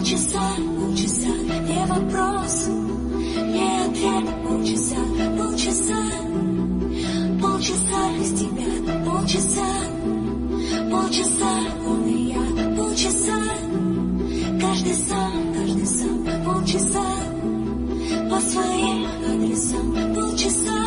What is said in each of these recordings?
полчаса, не вопрос, не ответ. Полчаса, полчаса без тебя. Полчаса, он и я. Полчаса, каждый сам. Полчаса, по своим адресам. Полчаса.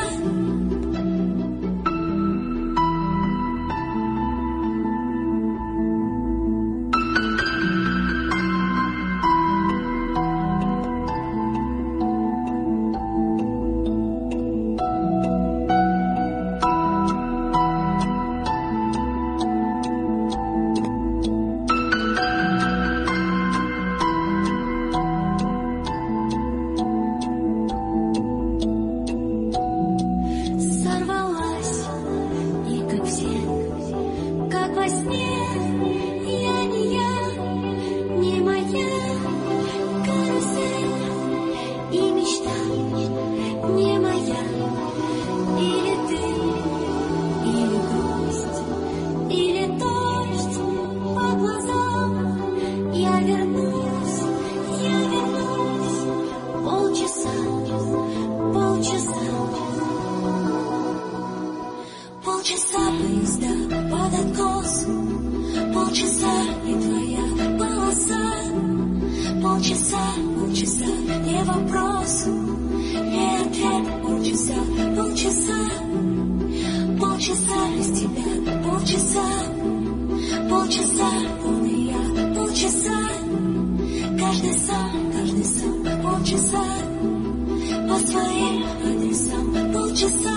Полчаса поезда под откос, полчаса и твоя полоса. Полчаса, не вопрос, не ответ. Полчаса без тебя. Полчаса, он и я. Полчаса, каждый сам. Полчаса, по своим адресам. Полчаса.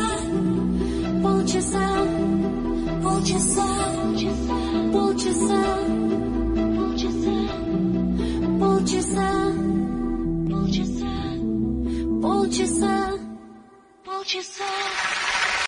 Полчаса.